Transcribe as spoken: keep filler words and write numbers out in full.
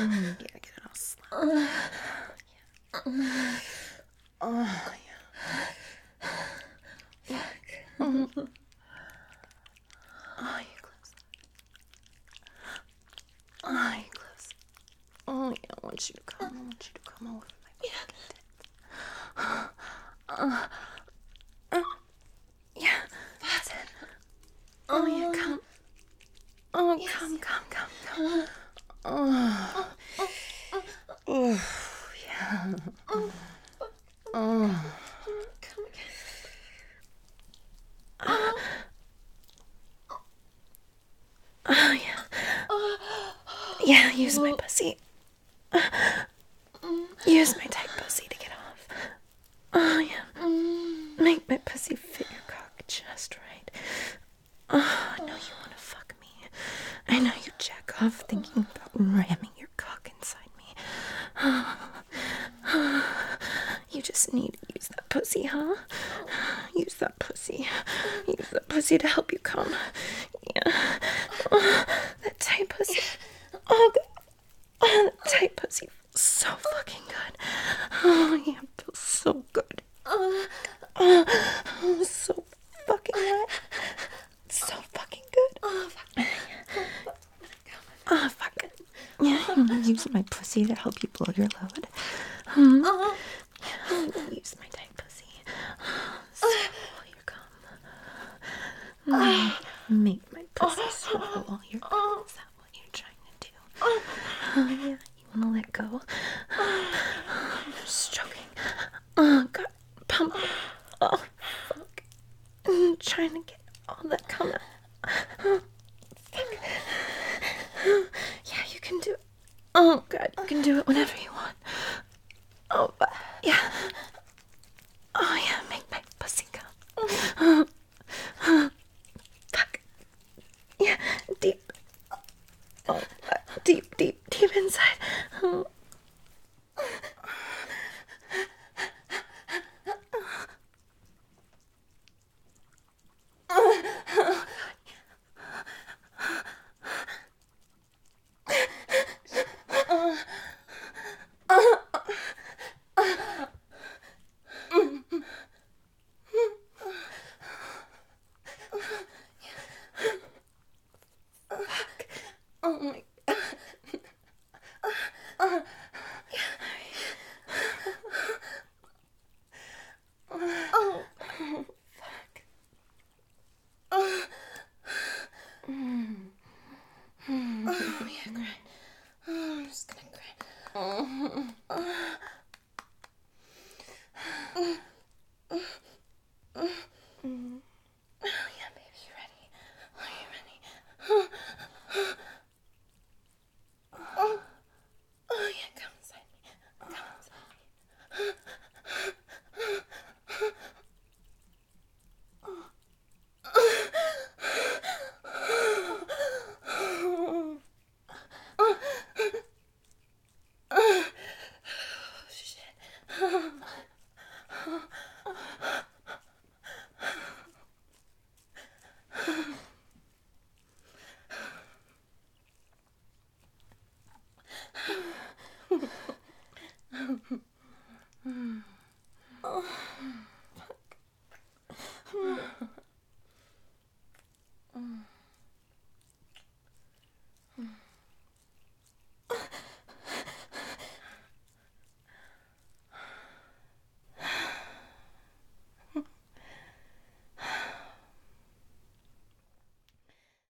Mm, yeah, get it all slapped. Yeah. Oh, yeah. Fuck. Mm. Oh, you close. Oh, you close. Oh, yeah, I want you to come. I want you to come over my yeah. Uh, uh, yeah, that's it. Oh, yeah, come. Oh, yes. come, come, come, come. Oh. Oh, yeah. Oh. Come again. Oh. Oh, yeah. Yeah, use my pussy. Use my tight pussy to get off. Oh, yeah. Make my pussy fit your cock just right. Oh, I know you want to fuck me. I know you jack off thinking about ramming your cock inside me. You just need to use that pussy, huh? Use that pussy. Use that pussy to help you come. Yeah. Oh, that tight pussy. Oh, God. Oh, that tight pussy feels so fucking good. Oh, yeah, it feels so good. Oh, oh so fucking wet. So fucking good. Oh, fuck. Oh, fuck. Yeah, I'm gonna use my pussy to help you blow your load. Hmm? Oh. I'm gonna use my tight pussy. Swallow your cum. Mm, make my pussy swallow all your cum. Is that what you're trying to do? Oh, yeah. You wanna let go? I'm just stroking. Oh, God. Pump. Oh, fuck. I'm trying to get all that cum out. Oh, fuck. Yeah, you can do it. Oh, God, you can do it whenever you want. Oh, but, yeah. Oh, yeah, make my pussy come. Oh, oh, fuck. Yeah, deep. Oh, deep, deep, deep inside. Oh. Oh my God. Oh. Oh. Fuck. Oh. Mm. Mm. Oh, yeah, cry. Oh, I'm just gonna cry. Oh. Oh. Mm. Oh, yeah, baby, you ready? Are you ready? Oh. Oh, yeah, come inside me. Come inside me. Oh, shit. Oh, fuck.